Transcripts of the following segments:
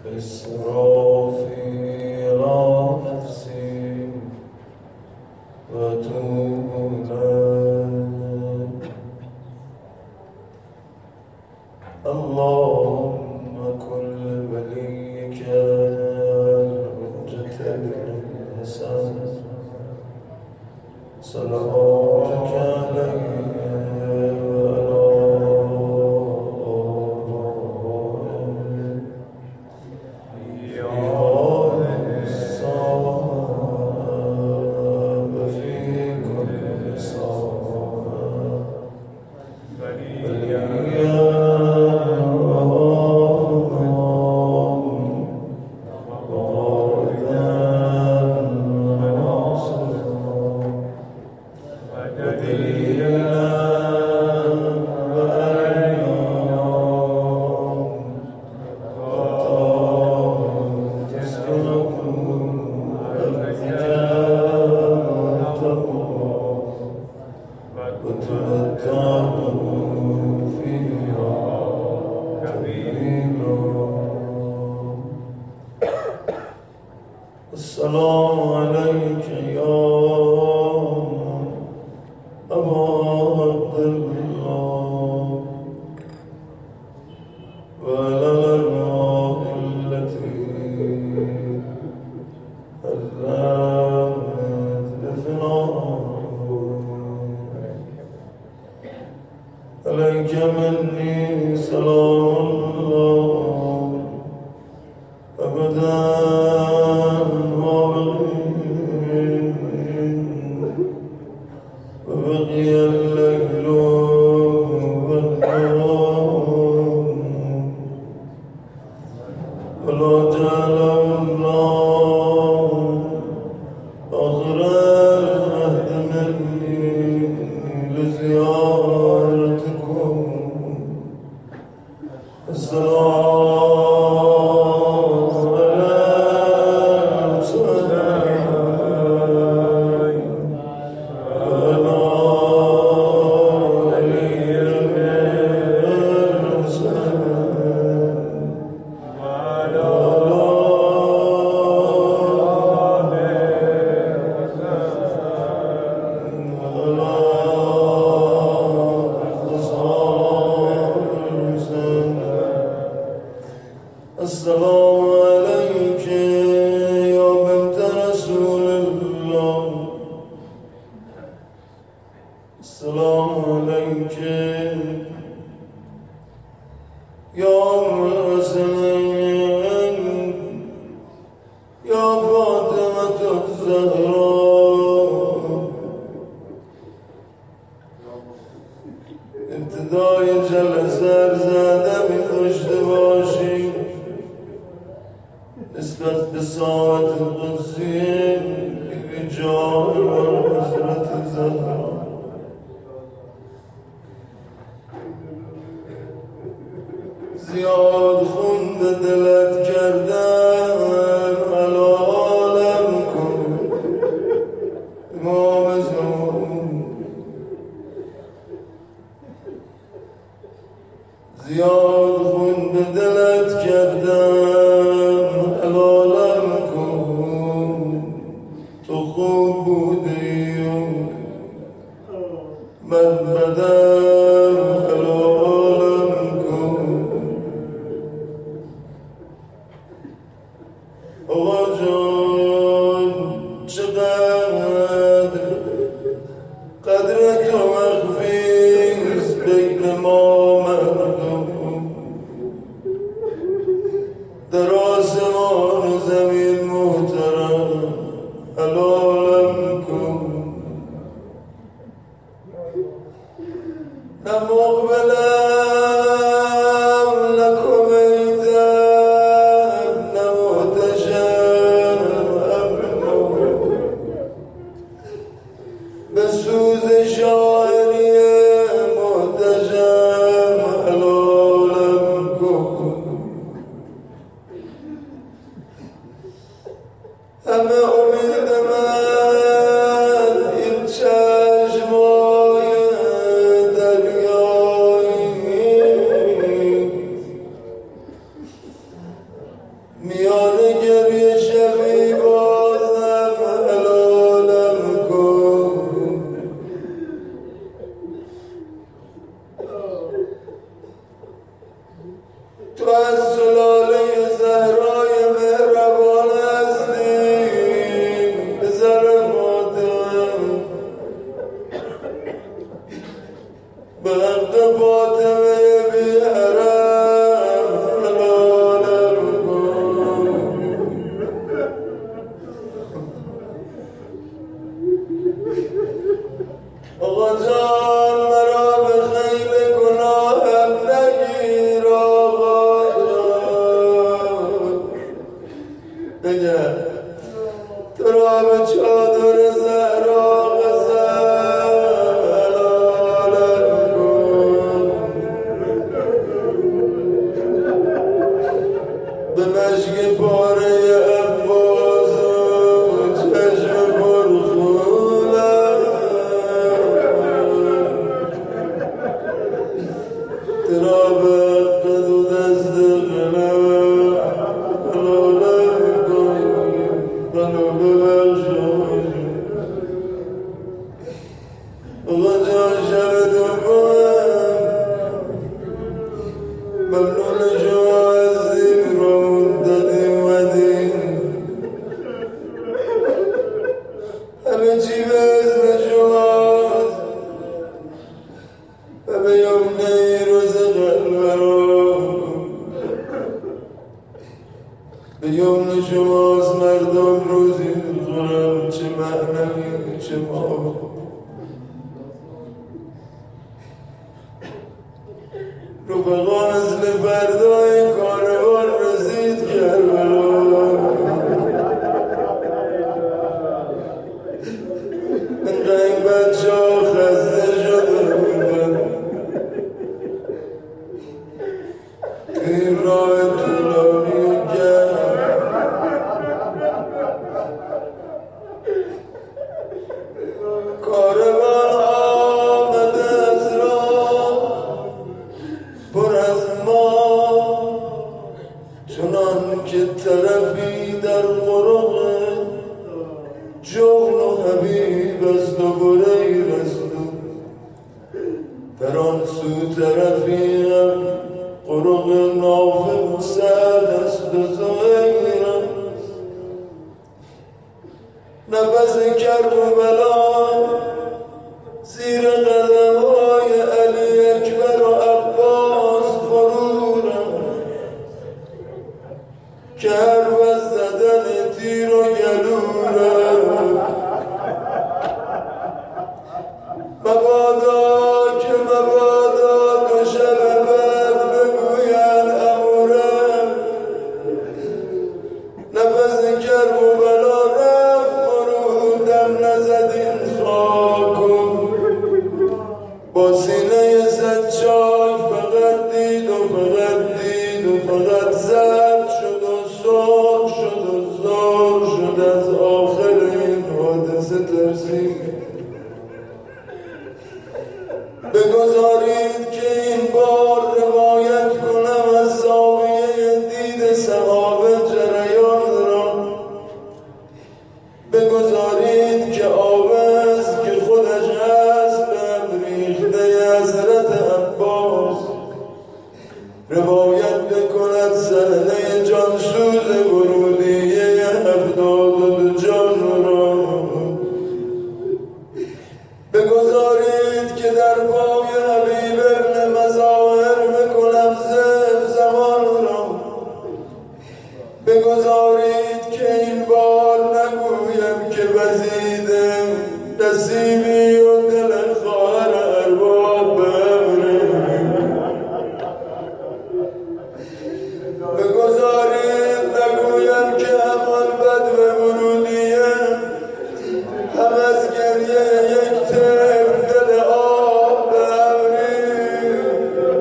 إسرافي نفسي وأتوب إليك اللهم كن لوليك الحجة بن الحسن صلواتك عليه السلام عليك يا أبا عبد الله وعلى الأرواح التي هلت بفنائك عليك مني سلام الله أبدا وبقي الليل والنهار ولا جعله الله آخر العهد مني لزيارتكم السلام عليك يا بنت رسول الله السلام عليك يا أم الحسنين يا فاطمة الزهراء ابتدای جلسه زده می داشته باشی نسبت به ساعت قدسی جان و حضرت زهرا زیاد خون به دلت کردن حلالم کن امام زمان زیاد خون به دلت کردن حلالم کن تو خوب بودی و من بدم حلالم کن آقا جان چقدر قدر تو مخفیست بین ما مردم در آسمان و زمین محترم حلالم کن نه مقبلم نه کمیتم نه محتشم به سوز شاعری محتشم حلالم کن همه امید من این چشمای دریایی میان گریه شبی بازم حلالم کن. تو از سلاله زهرای مهربان هستی پسر فاطمه، به حق فاطمه بی حرم حلالم کن. آقا جان مرا به خیل گناهم نگیر آقا جان، بگه تو را به چادر زهرا قسم حلالم کن. به مشک پاره عباس و چشم پرخونم تو را به حق دو دست قلم حلالم کن. منو ببخش آقا جان، شب دوم ممنون شما هستیم رو دادی اومدیم، همه چی به اسم شماست و به یمنه روز قلبم به یمن شماست مردم روزی میخورم، چه معنوی چه ما. رفقا مثل فردای کاروان رسید کربلا، انقدر این بچه ها خسته شده بودن تو این راه طولانی و گرم. کاروان آمده از راه پر از ما، چنان که طرفی در قرق جغل و حبیب است و بریر است و در آن سو طرفی هم قرق نافع و سعد است و زغیر است. نفس کرب و بلا زیر قدم‌های علی اکبر و عباس فرو رفت که هر وز زدن تیر و گلو رفت. مبادا که مبادا دو شب بعد بگویند امورم، نفس کرب و بلا رفت فرو دم نزد این خاکم. با سینه سجاد فقط دید و فقط دید و فقط زرد شد و سرخ شد و زار شد از آخر این حادثه ترسید. بگذارید که این بار روایت کنم از زاویه دید صحابه جریان را. بگذارید که آب است که خودش هست به ریخته حضرت عباس روایت بکند صحنه جانسوز ورودیه 72 جان را. بگذارید که در پای حبیب ابن مظاهر بکنم زمان را. بگذارید که این بار نگویم که وزیده نصیبی و دل خواهر ارباب ببرم. بگذارید نگویم که همان بدو ورودیه هم از گریه یک تف دل آب ببریم.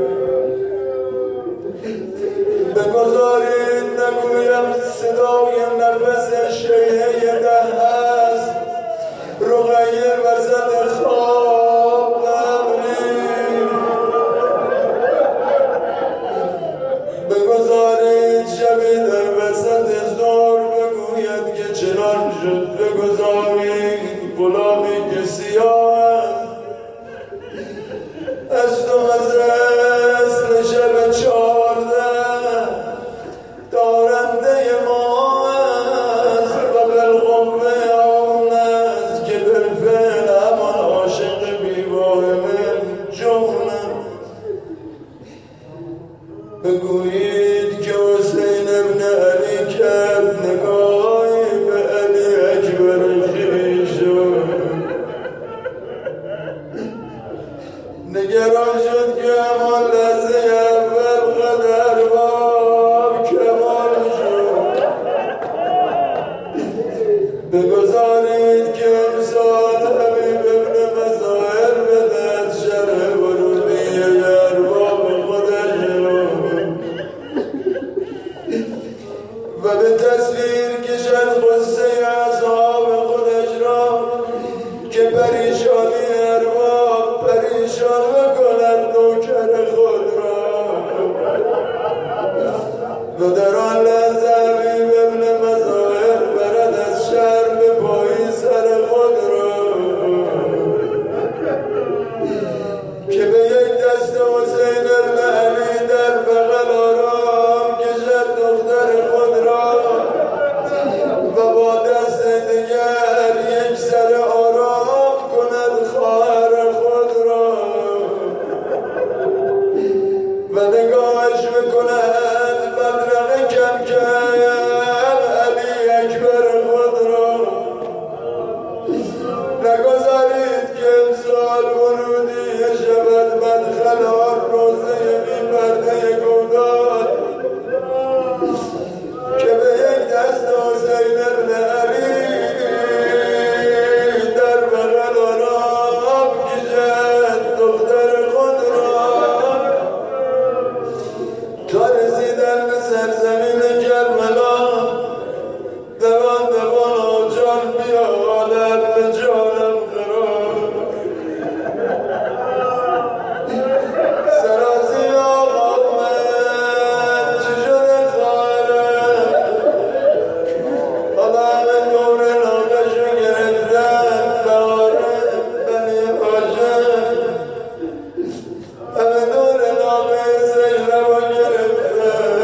بگذارید نگویم صدای نفس شیهه ده هست رقیه وسط خواب ببریم. بگذارید شبی در وسط شد بگذارید غلامی که سیاه از تو مزرس شب 14 دارنده ما است و بالقوه آن است که بالفعل همان عاشق بیواهم جونم. بگویید که حسین ابن علی کرد نگاهی به علی اکبر خویشم، نگران شد که همان لحظه اول قدر باب کمال شد. بگذارید که امسال حبیب ابن مظاهر بدهد شرح ورودی ارباب خودش و به تصویر کشد قصه اصحاب خودش را که پریشانی ارباب پریشان بکند نوکر خود را و در آن لحظه حبیب ابن مظاهر برد از شرم پایی سر خود را که به یک دست حسین ابن علی در بغل آرام کشد دختر خود را و با دست دیگر یک سر آرام کند خواهر خود را و نگاهش بکند بدرقه کم کم علی اکبر خود را. نگذارید که امسال ورودی شود مدخل آن روزه بی پرده گودال که به یک دست حسین ابن علی در بغل آرام کشد دختر خود را تا رسیدن به سرزمین کربلا. دوان دوان آجان بیا عالم به جانم قرار سرازی آقا من چی شده خواهرم حالا همه دور ناقشو گرفتن بهاره بنی هاشم همه دور ناقه زینبو گرفتن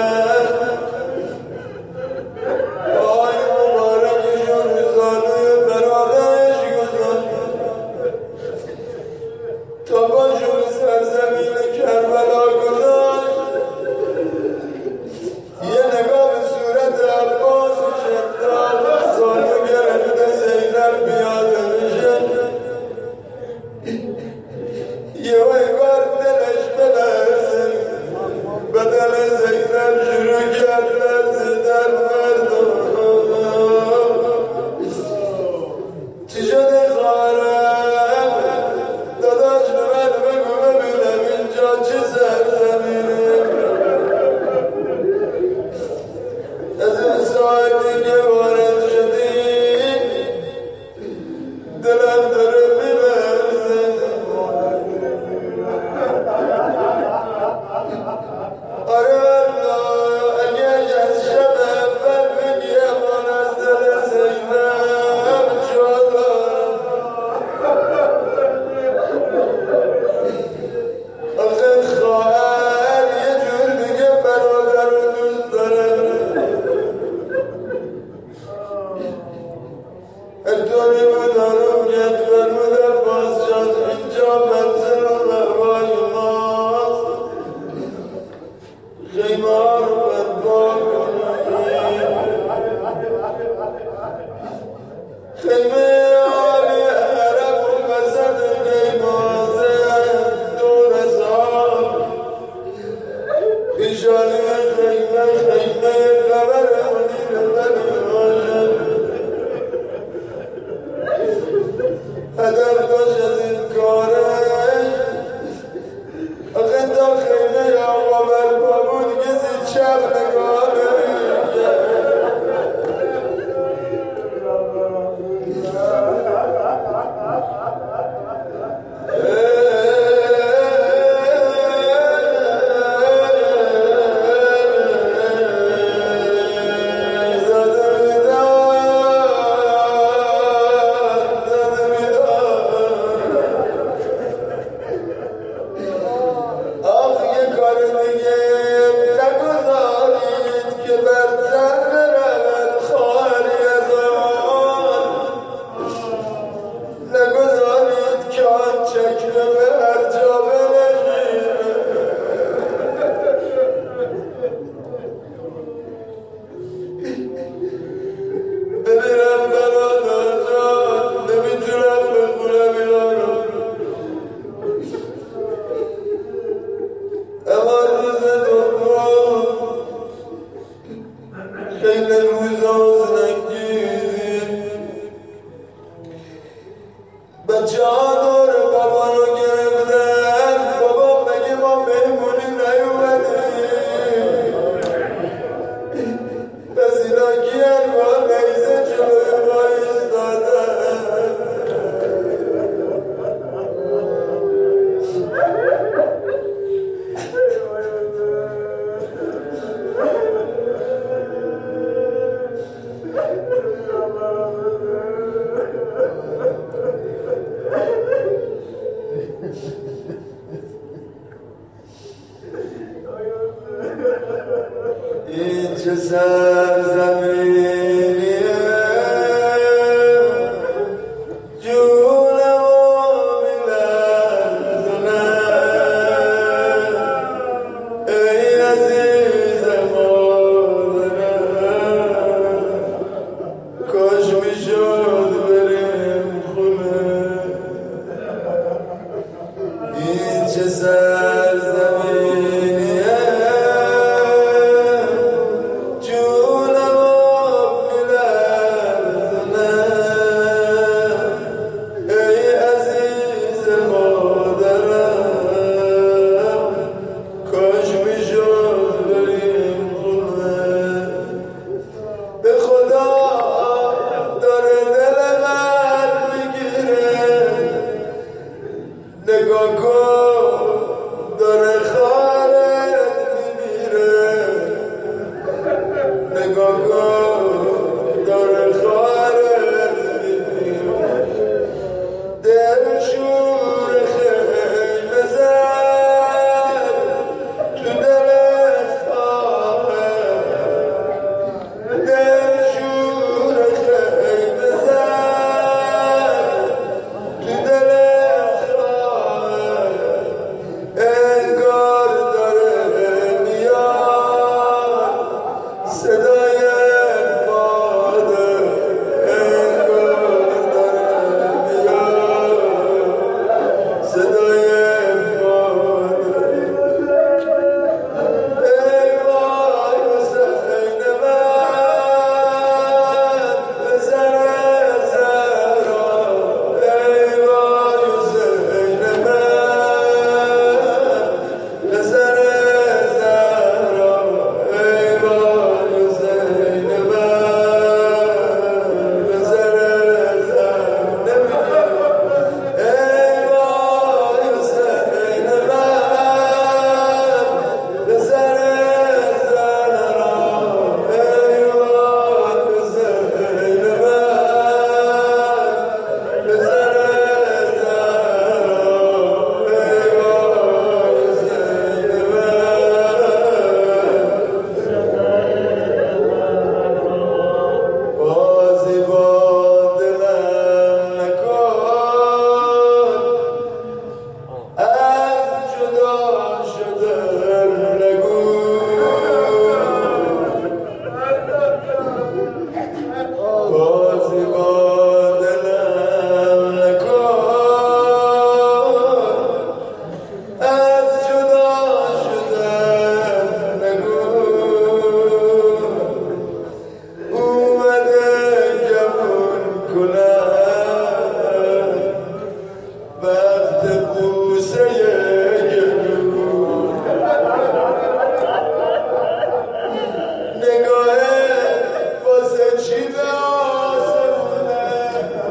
آی مبارکشون زانوی برادرش گذاشت تا پاشو به سرزمین کربلا گذاشت. یه نگاه به صورت عباس شداد زانو گرفته زینب پیاده میشه. یه انگار دلش بلرزه بدن زینب شروع کرد لرزیدن مردم. چی شده خواهرم داداش به من بگو ببینم اینجا چه سرزمینه. از این ساعتی که وارد شدی دلم داره میلرزه. آره والله اگه از شب اول بگی امان از دل زینب جا دارم. آخه خواهر یه جور دیگه برادر رو دوست داره. اینطوری بود آروم گرد فرمود عباس جان اینجا منزل و مأوای ماست. خیمه ها رو برپا کنید. خیمه عالی عرب و وسط خیمازه دور از آب پیشانی خیمه خبر منیر بنی هاشم. هدف داشت از این کاره آخه تا خیمه آقا برپا بود کسی چپ نگاه نمی‌کرد. زده این روزا زنگیزی بچه ها دور بابا رو گرفتن بابا مگه ما مهمونی نیومدیم پس اینا کیان با نیزه جلوی ما ایستادن این چه سرزمینیه جونم و میلرزونه ای عزیز مادرم کاش میشد بریم خونه این چه سرزمینیه نگاه کن داره خارت میمیره نگاه کن داره خارت میمیره دل شور خیمه زد تو دل خواهر دل شور خیمه زد تو دل انگار داره میاد صدای مادر انگار داره میاد صدای مادر ای وای حسین من پسر زهرا ای وای حسین من پسر زهرا ای وای حسین من پسر زهرا ای وای حسین من پسر زهرا ای وای حسین من پسر بازی با دلم نکن از جدا شدن نگو بازی با دلم نکن از جدا شدن نگو اومده گمون کنم وقت بوسه گلو نگاه واسه چی به آسمونه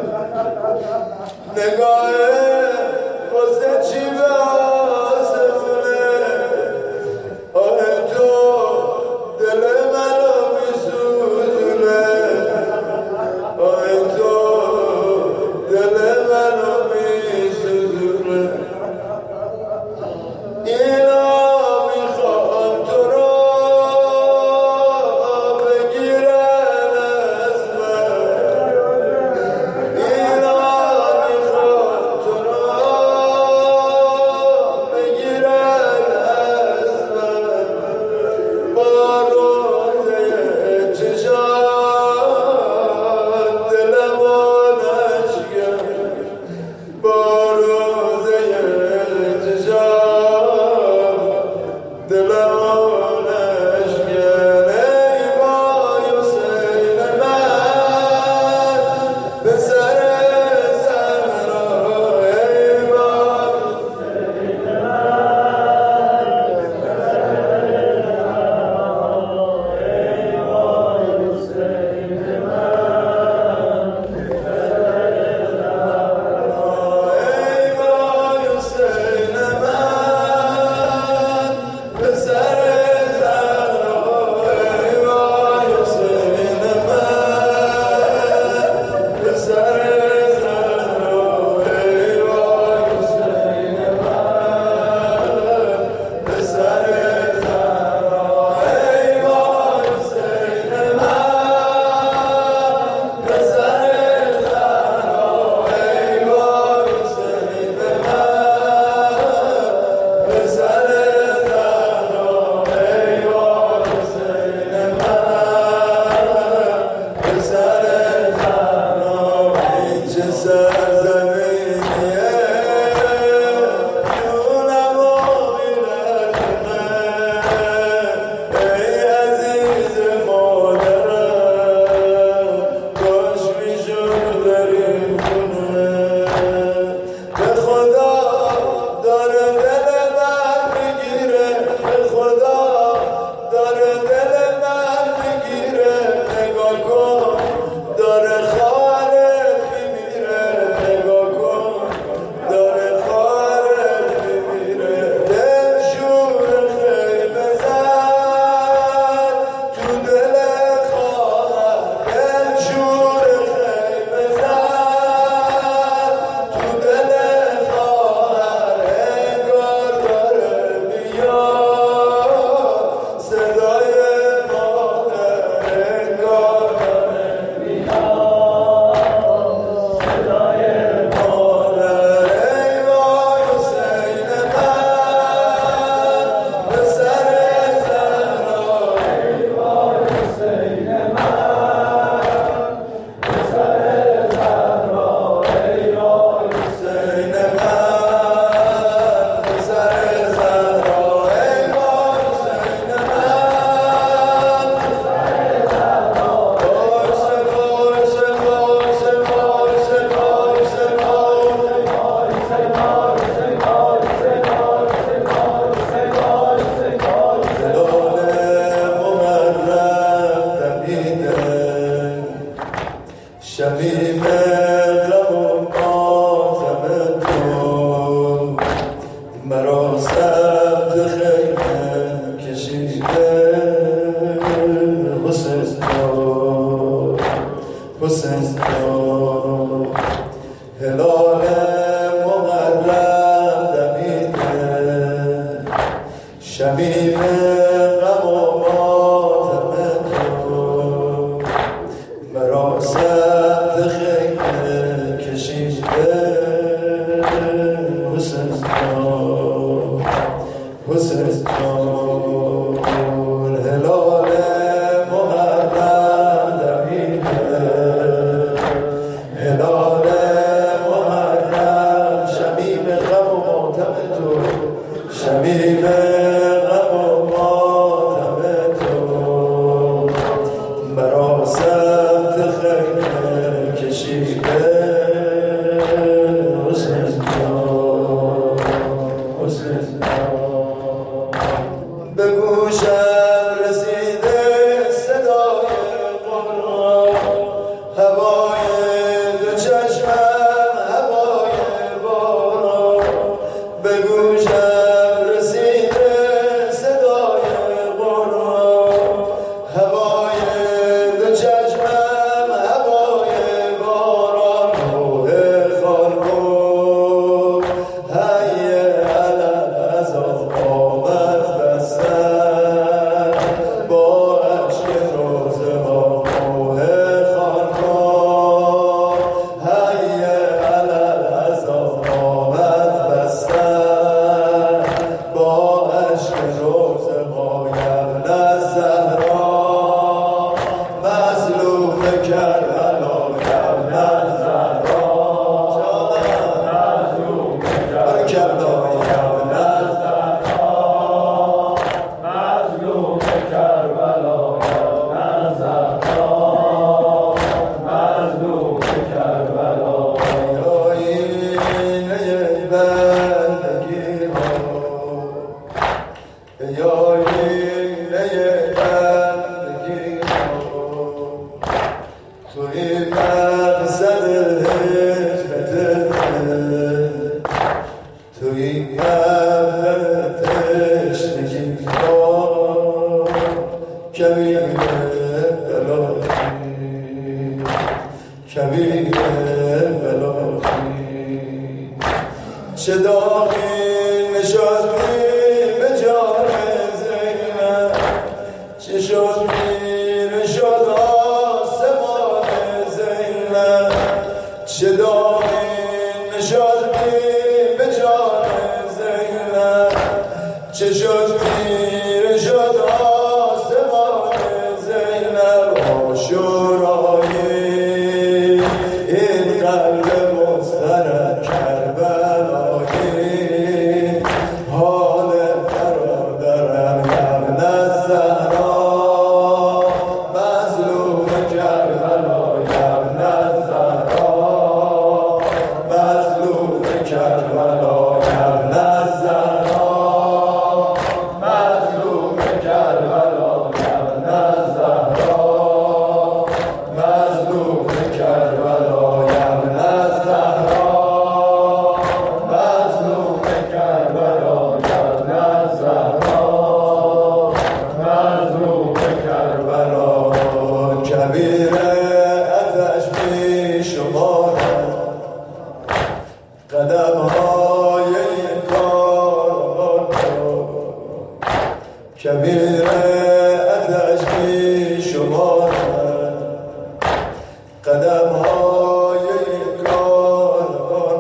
نگاه واسه چی به آسمونه آه تو دل منو میسوزونه آه تو دل منو میسوزونه اینا میخوان تو رو بگیرن از من اینا میخوان تو رو بگیرن از من با روزه چشات دلمو نشکن با روزه چشات دلمو نشکن ای وای حسین کبیر بلاخی کبیر بلاخی چه داغی نشاطی به جان زینب چه شد میر شد آسمان زینب چه داغی نشاطی به جان زینب چه شد میر شد آسمان زینب آشورای این قلب مضطرب کربلایی حال برادرم ابن الزهرا مظلوم کربلا ابن الزهرا مظلوم کربلا ابن الزهرا مظلوم کربلا ابن الزهرا مظلوم کربلا ابن الزهرا مظلوم کربلا ابن الزهرا مظلوم کربلا کبیر آتش بی شمار قدم‌های کار کبیر آتش بی شمار قدم‌های کار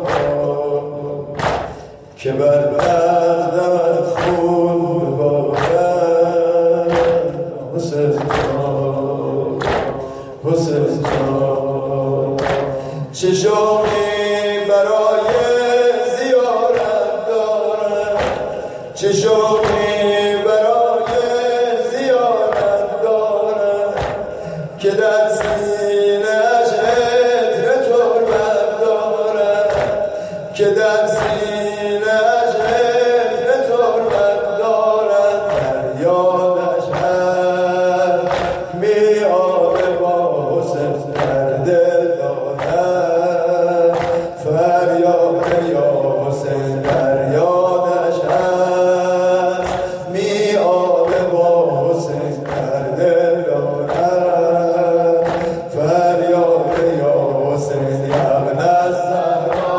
که بر بغداد خون ببارد حسین جان حسین جان چه شوقی برای زیارت دارم چه شوقی برای زیارت دارم که در سینه‌اش عطر تربت دارم که در سینه‌اش عطر تربت دارم فریادش هست میاد با حسین در دل دارد فریاد یا حسین فریادش هست میاد با حسین در دل دارد فریاد یا حسین ابن الزهرا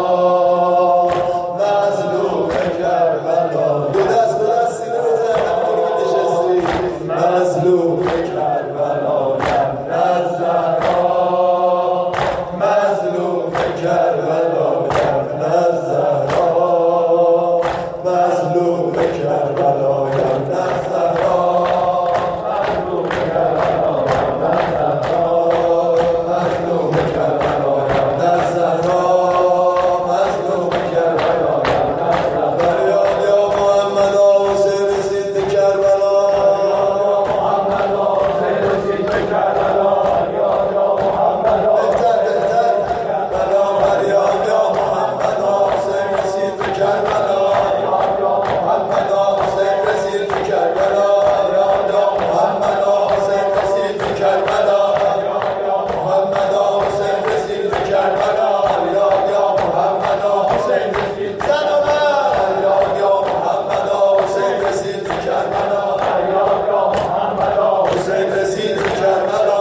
مظلوم کربلا دو دست سینه بزن نشستی مظلوم کربلا ابن الزهرا مظلوم کربلا ابن الزهرا مظلوم کربلا ابن الزهرا مظلوم کربلا ابن الزهرا مظلوم کربلا ابن الزهرا مظلوم کربلا ابن الزهرا فریاد یا محمد حسین رسید کربلا محمد حسین رسید کربلا فریاد یا محمد بهتر کربلا فریاد یا محمد حسین رسید کربلا فریاد یا محمد حسین رسید کربلا فریاد یا محمد حسین رسید کربلا فریاد یا محمد حسین رسید کربلا فریاد یا محمد حسین رسید فریاد یا محمد حسین رسید کربلا فریاد یا محمد حسین رسید کربلا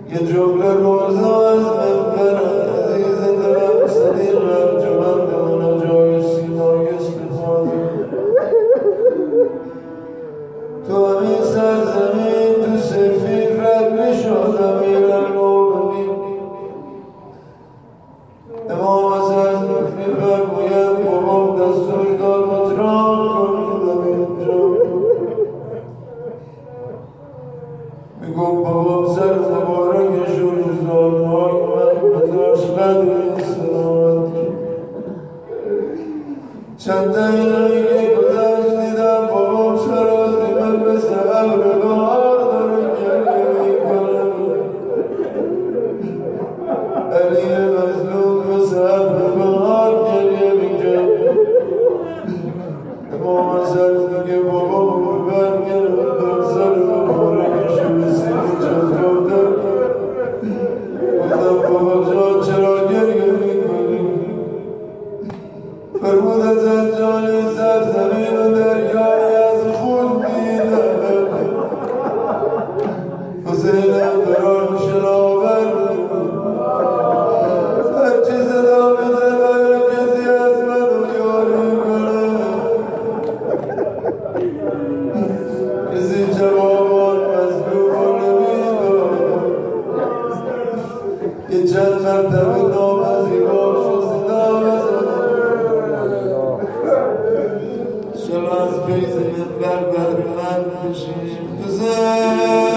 یه جمله روزا از منبر عزیز دلم صدیق انجمن بمانم جای سینای استفاده تو همین سرزمین تو سفید رد میشد امیر المومنین امام حسن میفرماید بابام دستور داد مطران کنید همینجا میگم بابام سر مبارکشون روزانهای من مزاش قدر این سلامت چند دقیقه که گذشت دیدم بابام سرازی من مثل ابر بهار داره گریه میکنم علی مظلوم مثل ابر بهار گریه میکنم امام حسن میگه بابام رو برگردم سر مبارکشون رسیدی چطور گفتم بابا جان چرا گریه میکنی فرمود از جان سرزمین و دریایی از خون دیدم حسینم قرار شناور هرچی صدا میزنم کسی از منو یاری کنه کسی جوابان مظلوم نمیداد یه چند مرتبه نام زیبا شد صدا بزنم شما از پیز منبر بر من بشیم